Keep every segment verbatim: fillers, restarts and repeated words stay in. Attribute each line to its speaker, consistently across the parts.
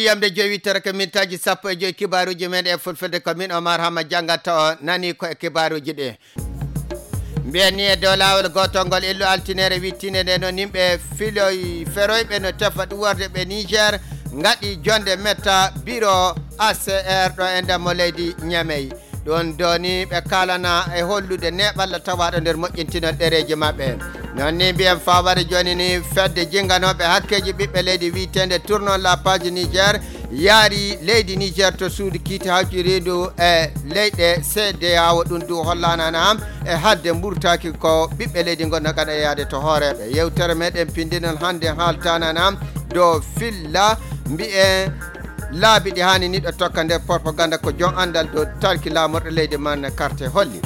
Speaker 1: yamde jowi taraka mintaji sappo e joyi kibaruji men e fulfulde ko min Omar Hama jangata o nani ko e kibaruji ɗe mbiyani e dow lawol gotol illu altinere wittine nde no nimɓe filoy feroyɓe no tefa ɗuworde ɓe Niger ngaɗi jonde metta bureau A C R ɗo e ndemo leydi Niamey ɗon doni ɓe kalana e hollude neɓalla tawaɗo nder moƴƴintinol ɗereji maɓɓe non ni mbiyen fawade joni ni fedde jinganoɓe hakkeji ɓiɓɓe leydi witende tournon la page Niger yaari leydi Niger to suudu kiiti hawtirindu e leyɗe C D A O ɗum du hollanana e hadde mburtaki ko ɓiɓɓe leydi gonno kada yaade to hooreɓe yewtere meɗen pindinol hande haaltanana do filla mbiye laabi ɗi hani ni ɗo tokka nder propaganda ko jon andal do tarki lamorɗo leydi man carte holli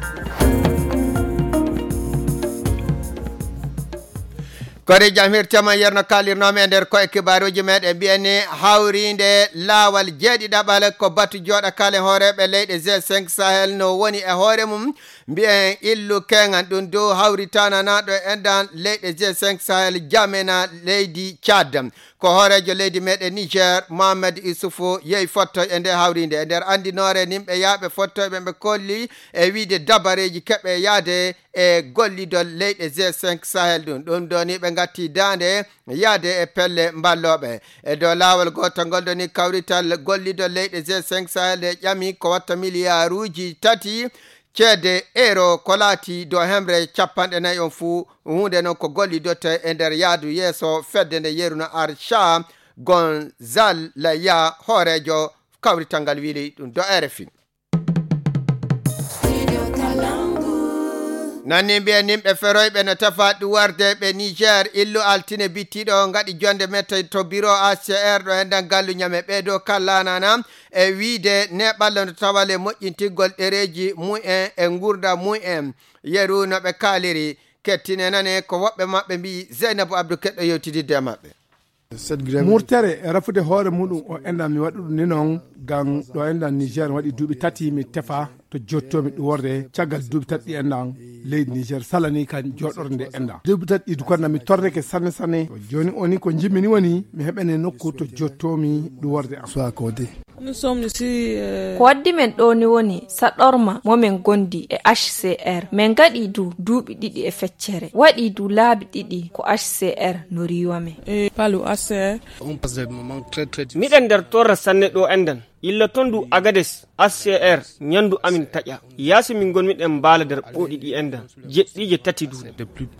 Speaker 1: kori jam hirtama yerno kalirnomi e nder koye kibaruji meɗen mbiyani hawrinde laawal jeeɗiɗaɓal ko batu jooɗa kale hooreɓe leyɗe G cinq Sahel no woni e hoore mum mbiyen illu kengan ɗum dow hawritananaɗo e endan leyɗe G cinq Sahel jamena leydi Tchad ko hoorejo leydi meɗen Niger Mohamed Issoufou yehi fotto e nde hawrinde e nder andinore nimɓe yaaɓe fottoɓe ɓe kolli e wiide dabareji keɓe yaade e gollidol leyɗe G cinq Sahel ɗum ɗum ɗo ni ɓe gatti dande yaade e pelle mballoɓe e dow lawol gotol ngol ɗoni kawrital gollidol leyɗe G cinq Sahel e ƴami ko watta milliard uji tati ceede euro ko laati do hemre capanɗe nayi on fuu hunde noon ko gollidotte e nder yaadu yeeso fedde nde yeruno Archa Gonzal la ya hoorejo kawrital ngal wili ɗum do R F I nanni mbiye nimɓe feroyɓe no tafa ɗuwarde ɓe Niger illu altine bittiɗo gaɗi jonde metta to bureau A C R ɗo hendan gallu ñame ɓeeɗo kallanana e wiide neɓalla no tawale moƴƴintigol ɗereji mu'en e gurda mu'en yeru no ɓe kaaliri kettine nane ko woɓɓe maɓɓe mbi Zeynabou Abdou keɗɗo yewtididde maɓɓe
Speaker 2: murtere e rafude hoore muɗum o endan mi waɗuɗum ni noon gam ɗo endan Niger waɗi duuɓi tati mi tefa to jottomi ɗuworde caggal duuɓi tati ɗi endan leydi Niger salani kan joɗorde nde endan duuɓi tati ɗi dukorna mi torreke sanne sanne joni oni ko jimmini woni mi heɓene nokku to jottomi ɗuworde am soit codé
Speaker 3: ko waddi men ɗo ni woni saɗorma momin gondi e H C R min gaɗi du duuɓi ɗiɗi e feccere waɗi du laabi ɗiɗi ko H C R no riwa men
Speaker 4: miɗen nder torra sanne ɗo endan illa ton du Agades H C R nyandu amin taƴa yaasi min gon miɗen mbaala nder ɓoɗi ɗi endan jeɗɗije tati du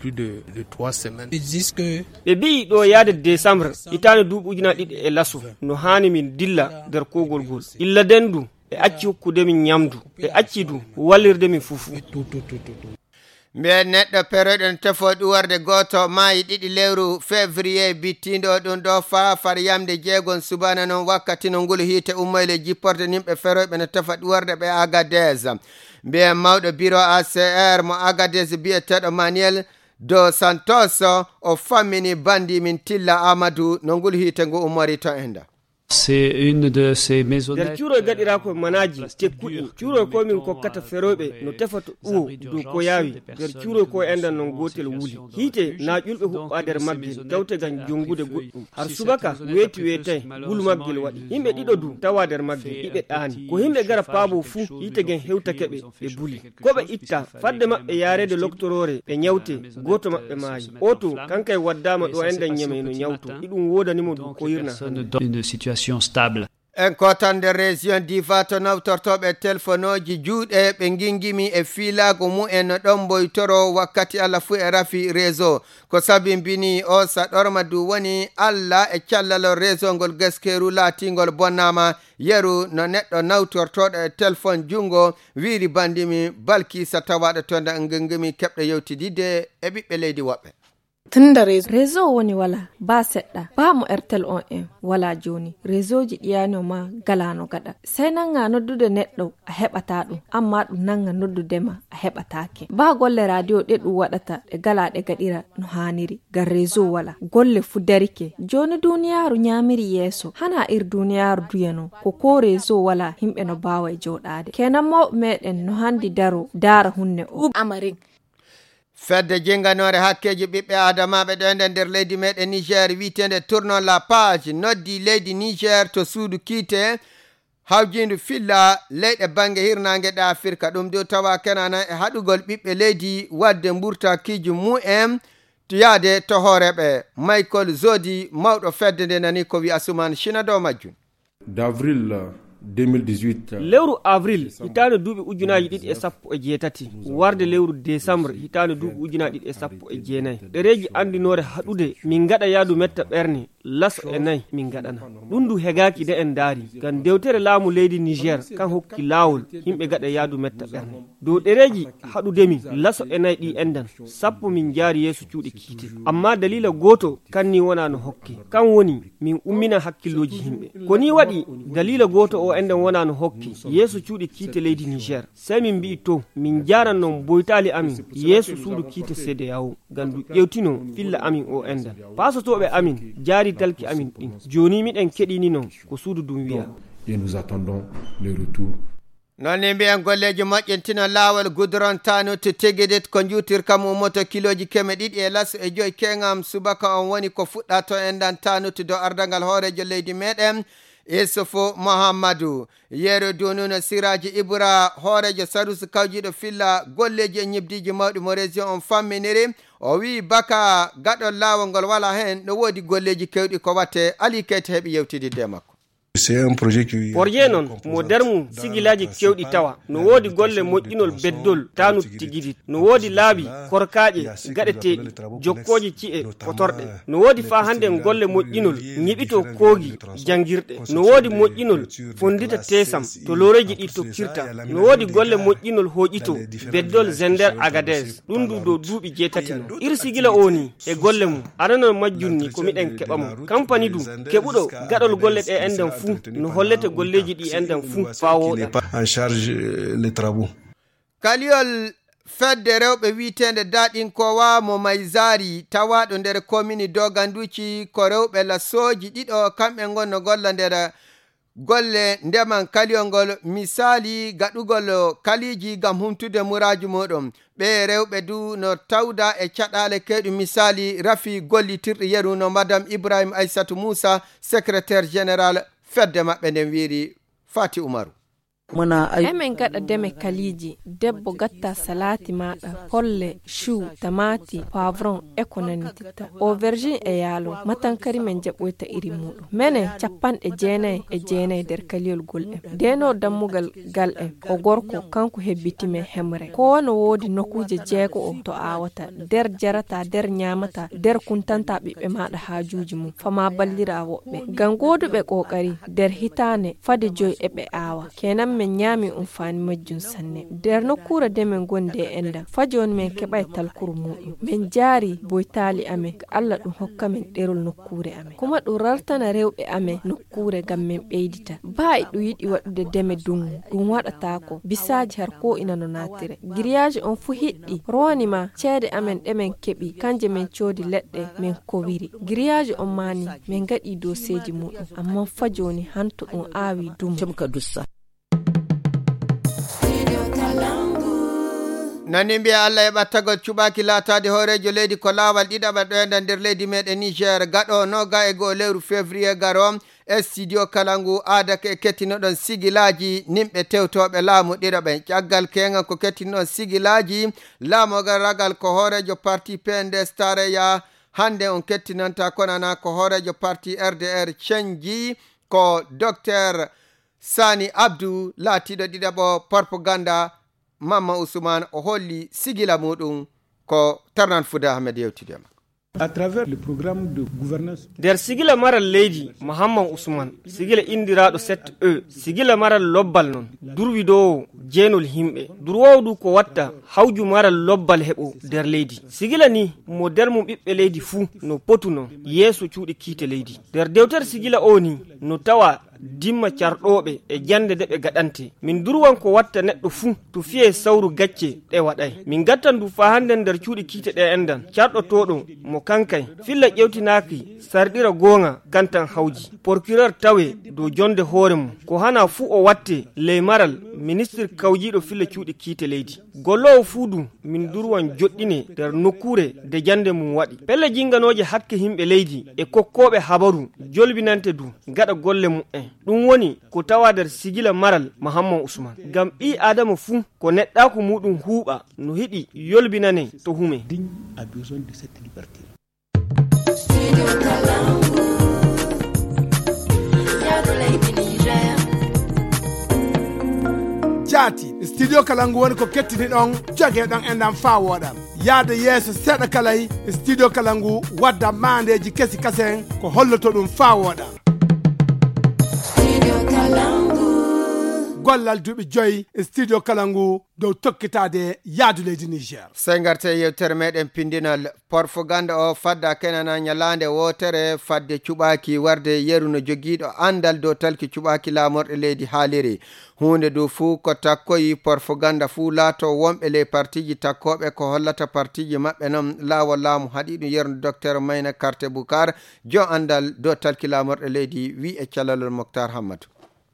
Speaker 4: ɓe mbi'i ɗo yaade décembre hitande duuɓi ujuna ɗiɗi e laso no hani min dilla nder kogol gol illa den du ɓe acci hokkude min ñamdu ɓe acci du wallirde min fufu
Speaker 1: mbiyen neɗɗo peroɗen tefo ɗuwarde goto maayi ɗiɗi lewru février bittindo ɗum ɗo faa far yamde jeegon subana noon wakkati no ngol hiite ummoyle jipporde nimɓe feroyɓe no tefa ɗuwarde ɓe Agadez mbiyen mawɗo bureau A C R mo Agadez biyeteɗo Manuel dos Santos o fammini bandi min Tilla Amadou no ngol hiite ngo ummori to enda
Speaker 5: C'est une de ces maisonnettes.
Speaker 4: Der cuuroy gaɗira ko manaji tekkuɗi cuuroy ko min kokkata feroɓe no tefata uwo dow ko yaawi der cuuroy ko endan non gotel wuuli hiite na ƴulɓe huɓɓa nder maggel tawtegan jongude goɗɗum har subaka weeti weetay wulu maggel waɗi yimɓe ɗiɗo du tawa nder maggel ɗiɓe ɗaani ko yimɓe gara paabo fuu hiitegen hewtakeɓe ɓe buli koɓe itta fadde maɓɓe yaarede loctorore ɓe ñawte goto maɓɓe maayi oto kankay waddama ɗo endan ñeme no ñawto iɗum wodanimo du ko yirna
Speaker 5: stable.
Speaker 1: En kotan de région diva to nawtortoɓe téléphone juuɗe ɓe gingimi e filago mu'en no ɗon boytoro wakkati Allah fu e rafi réseau ko sabimbini o saɗorma du woni Allah e callalo réseau ngol gaskeru laatingol bonnama yeru no neɗɗo nawtortoɗo e téléphone jungo wiiri bandimi balki sa tawaɗo tonda gingimi keɓɗo yewtidide e ɓiɓɓe leydi woɓɓe
Speaker 3: tunda réseau réseau woni wala ba seɗɗa ba mo airtel on en wala joni réseau ji ɗiyano ma galano gaɗa sai nanga noddude neɗɗo a heɓata ɗum amma ɗum nanga noddudema a heɓatake ba golle radio ɗe ɗum waɗata ɗe gala ɗe gaɗira no haniri gar réseau wala golle fu darike joni duniyaru ñamiri yeeso hana ir duniyaru duyano ko ko réseau wala himɓe no bawa e joɗade kenan mawɓe meɗen no handi daro dara hunne o
Speaker 6: amarin
Speaker 1: fedde jenganore hakkeji ɓiɓɓe adamaɓe ɗo ende nder leydi meɗen Niger witende tournon la page noddi leydi Niger to suudu kiite hawjindu filla leyɗe bange hirnangue ɗe Afrika ɗum do tawa kenana e haɗugol ɓiɓɓe leydi wadde mburtakiji mu'en to yaade to hooreɓe. Michael Zodi mawɗo fedde nde nani ko wi Asuman Shina dow majjum.
Speaker 6: D'avril deux mille dix-huit
Speaker 4: lewru avril hitande duuɓi ujunaji ɗiɗi e sappo e jeetati warde lewru décembre hitande duuɓi ujunaji ɗiɗi e sappo e jeenayyi ɗereji andinore haɗude min gaɗa yaadu metta ɓerne laso e nayyi min gaɗana ɗum du hegaki de en daari ngam dewtere laamu leydi Niger kan hokki laawol yimɓe gaɗa yaadu metta ɓerne dow ɗereji haɗudemi laso e nayyi ɗi endan sappo min jaari yeeso cuuɗi kiite amma dalila goto kanni wona no hokki kan woni min ummina hakkilloji yimɓe koni waɗi dalila goto o enden wona no hokki yeeso cuuɗi kiite leydi Niger sai min mbi to min jaran non boytali amin yeeso suudu kiite C D A O gandu ƴewtino filla amin o endan pasotoɓe amin jaari talki amin ɗin joni miɗen keɗini non ko suudu ɗum wiya
Speaker 6: et nous attendons le retour.
Speaker 1: Nonni mbiyen golleji moƴƴintina laawol goudron tano to tegedet ko juutirka mo moto kiloji keme ɗiɗi e laso e joyi kengam subaka on woni ko fuɗɗa to endan tano to dow ardangal hoorejo leydi meɗen Issoufou Mohamadou yero donuno Siraji Ibra hoorejo Sarusi kawjiɗo filla golleji e ñibdiji mawɗi mo région on famminiri o wi baka gaɗol laawol ngol wala hen no woodi golleji kewɗi ko watte Ali Keita heeɓi yewtidide makko.
Speaker 7: C'est un projet qui
Speaker 4: porje non mo dermu sigilaji kewɗi tawa no woodi golle moƴƴinol beddol tanu tigidit no woodi laabi korkaaje gaɗeteɗi jokkoji ci'e potorɗe no woodi fa hande golle moƴƴinol ñiɓito koogi jangirɗe no woodi moƴƴinol fondita tesam to loreji ɗi tokkirta no woodi golle moƴƴinol hoƴito beddol Zender Agadez ɗum du dow duuɓi jeetati no ir sigila oni e golle mum aɗanon majjunni ko miɗen keɓa mo campani du keɓuɗo gaɗol golle ɗe enden fu no hollete golleji ɗi enden fu fawoɗa
Speaker 7: en charge les travaux.
Speaker 1: Kaliol fedde rewɓe wiitende daɗinkowa mo Maizari tawaɗo nder commune Doganduci ko rewɓe lasoji ɗiɗo kamɓe gonno golla nder golle ndeman kaliyol ngol misali gaɗugol kaliji gam humtude muraji muɗum ɓe rewɓe du no tawda e caɗale kewɗi misali rafi gollitirɗi yeru no madame Ibrahim Aissatou Moussa secrétaire général fedde maɓɓe nden wiiri Fati Umaru.
Speaker 3: emen gaɗa deme kaliji debbo gatta salati maɗa holle chou tamati poivron e ko nanititta aubergine e yaalo matankari men jaɓoyta iri muɗum mene capanɗe jeenayi e jeenayi nder kaliyol gol en deno dammugal gal en o gorko kanko hebbitime hemre ko wono woodi nokkuje jeego o to awata nder jarata nder ñamata nder kuntanta ɓiɓɓe maɗa haajuji mum fama ballira woɓɓe ngam goduɓe kokari nder hitane fade joyi e ɓe awa kenan men nyami umfani majjun sanne der nokkure de men gonde enda fajon men kebay talkuru muɗum men jaari boytali ame Allah ɗum hokka men ɗerol nokkure ame kuma ɗum rartana rewɓe ame nokkure gam men ɓeydita ba e ɗum yiɗi waɗude deme dungu ɗum waɗata ko bisaji har ko ina no natire grillage on fu hiɗɗi ronima ceede amen ɗe men keɓi kanje men coodi leɗɗe men kowiri grillage on mani men gaɗi doseji muɗum amma fajoni hanto ɗum aawi dum
Speaker 1: nani mbiya Allah e ɓattagol cuɓaki laatade hoorejo leydi ko laawal ɗiɗaɓa ɗo enda nder leydi meɗen Niger gaɗo noga e goo lewru février garo e studio kalangu aadake e kettinoɗon sigilaji nimɓe tewtoɓe laamu ɗiɗaɓe caggal kenga ko kettinoɗon sigilaji laamogal ragal ko hoorejo parti P N D S tareya hande on kettinanta konana ko hoorejo parti R D R cenji ko docteur Sani Abdou laatiɗo ɗiɗaɓo propaganda Mama Ousmane o holli sigila muɗum ko Tarnan Fouda Ahmed yewtidema.
Speaker 2: À travers le programme de gouvernance
Speaker 4: der sigila maral leydi Muhammad Ousmane sigila indiraɗo sept e sigila maral lobbal non durwidowo jeenol himɓe durwowdu ko watta hawju maral lobbal heɓo der leydi sigila ni mo der mum ɓiɓɓe leydi fuu no potuno yeeso cuuɗi kiite leydi der dewtere sigila o ni no tawa dimma carɗoɓe e jande de ɓe gaɗante min durwan ko watta neɗɗo fuu to fiye sawru gacce ɗe waɗay min gattan du fa hande nder cuuɗi kiite ɗe endan carɗotoɗo mo kankay filla ƴewtinaki sarɗira gonga kantan hawji procureur tawe dow jonde hoore mum ko hana fuu o watte ley maral ministre kawjiɗo filla cuuɗi kiite leydi gollowo fuudu min durwan joɗɗine nder nokkure de jande mum waɗi pelle jinganoje hakke himɓe leydi e kokkoɓe habaru jolbinante du gaɗa golle mum'en ɗum woni ko tawa nder sigila maral Mahamman Usman ngam ɓi adama fuu ko neɗɗako muɗum huuɓa no hiɗi yolbinane to hume
Speaker 2: jaati studio Kalangu woni ko kettini ɗon jogueɗon enɗam fa woɗam yaade yeeso seeɗa kalay studio Kalangu wadda mandeji kesi kasen ko holloto ɗum fa woɗam gollal duuɓi joyi studio Kalangu dow tokkitade yaadu leydi Niger.
Speaker 1: Sengarte yewtere meɗen pindinal propaganda o fadda kenana nyalande wotere fadde cuɓaki warde yeru no jogiiɗo andal dow talki cuɓaki lamorɗe leydi haaliri hunde du fuu ko takkoyi propaganda fuu laato wonɓe ley partiji takkoɓe ko hollata partiji maɓɓe noon laawol laamu haɗiɗum yernude docteur Mayna Karte Boukar jo andal dow talki lamorɗe leydi wi e calalol Mokhtar Hammadou.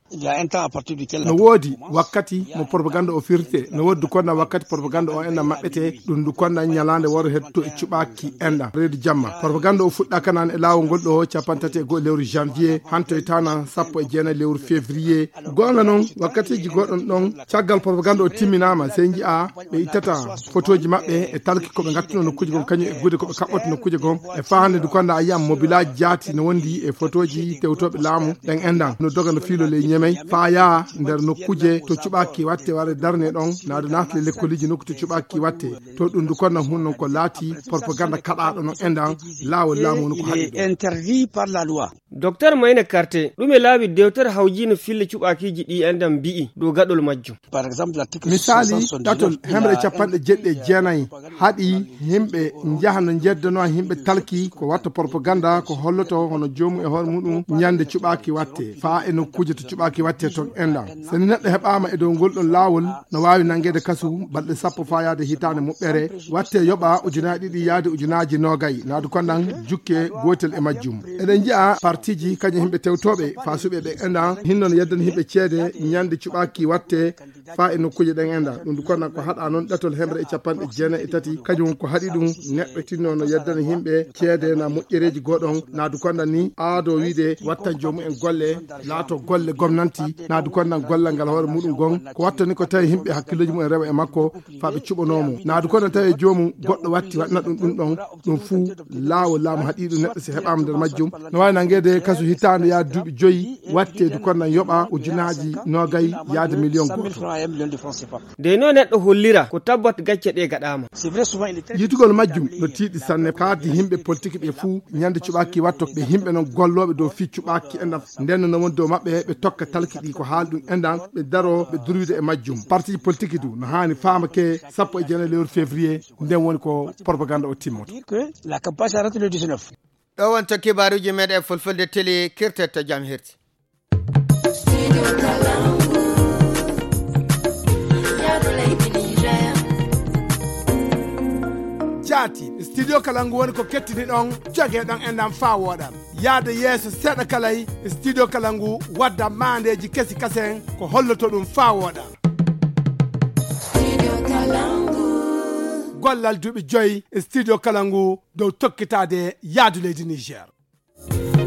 Speaker 2: no woodi wakkati mo propaganda o firte no woodi konna wakkati propaganda o enɗam maɓɓete ɗum du konna ñalande woro hetto e cuɓaki enɗam reedu jamma propaganda o fuɗɗa kanan e laawol ngol ɗo capantati e goho lewru janvier hanto e tana sappo e jeenayi lewru février gonga noon wakkatiji goɗɗon ɗon caggal propaganda o timminama sey jii'a ɓe ittata photoji maɓɓe e talki koɓe gattuno nokkuji gon kañum e gude koɓe kaɓɓoto nokkuji gon e fa hande du konna a yiyam mobilaji jaati no wondi e photoji tewtoɓe laamu ɗen enɗam no doga no fiilo ley ñeme fa yaa nder nokkuje to cuɓaki watte ware darne ɗon naade natle lekkoliji nokku to cuɓaki watte to ɗum du konna hun non ko laati propaganda kaɗaɗo non endan laawol laamu no ko haɗi
Speaker 4: interdit par la loi docteur Mayna Karte ɗume laawi dewtere hawjino fille cuɓakiji ɗi endan mbi'i dow gaɗol majjum
Speaker 2: par exemple misali ɗatol hemre capanɗe jeɗɗe jeenayi haɗi yimɓe jaha no jeddano yimɓe talki ko watta propaganda ko holloto hono jomum e hoore muɗum ñande cuɓaki watte fa e nokkuje to cuɓaki watte toon enɗam soni neɗɗo heɓama e dow ngol ɗon laawol no wawi nangede kasu balɗe sappo fa yaade hitande moɓɓere watte yoɓa ujunaji ɗiɗi yaade ujunaji nogayi naadu konɗan jukke gotel e majjum eɗen jiiya partiji kañum yimɓe tewtoɓe fa suɓe ɓe enɗam hinnon yeddani yimɓe ceede ñande cuɓaki watte fa e nokkuje ɗen enɗam ɗum du konɗan ko haɗa noon ɗatol hemre e capanɗe jeenayi e tati kañum ko haɗi ɗum neɗɗo tinno no yeddani yimɓe ceede na moƴƴereji goɗon naadu konɗan ni aado wiide wattan jomumen golle laato golle gomnanti naadu konɗan gollal ngal hoore muɗum gon ko wattani ko tawi yimɓe hakkiloji mum e rewa e makko fa ɓe cuɓanomo naadu konɗan tawi jomum goɗɗo watti waɗna ɗum ɗum ɗon ɗum fuu laawol laamu haɗiɗum neɗɗo si heɓama nder majjum no wawi nangede kaso hitande yaade duuɓi joyyi watte du konɗan yoɓa ujunaji nogayi yaade million goto
Speaker 4: de no neɗɗo hollira ko tabbat gacce ɗe gaɗama
Speaker 2: yitugol majjum no tiiɗi sanne kaadi yimɓe politique ɓe fuu ñande cuɓaki watto ɓe yimɓe noon golloɓe dow fi cuɓaki enɗam nden no woni dow maɓɓe ɓe tokka talki ɗi ko haali ɗum enɗam ɓe daro ɓe durwide e majjum parti politique du no hani famake sappo e jeenayi lewru février nden woni ko propaganda o timmoto
Speaker 1: ɗo wonto kibaruji meɗen fulfulde télé kirtetta jaam hirti
Speaker 2: jaati studio Kalangu woni ko kettini ɗon jogueɗon enɗam fa woɗam yaade yeeso seeɗa kalay studio Kalangu wadda mandeji kesi kasen ko holloto ɗum fa woɗam gollal duuɓi joyi studio Kalangu dow tokkitade yaadu leydi Niger.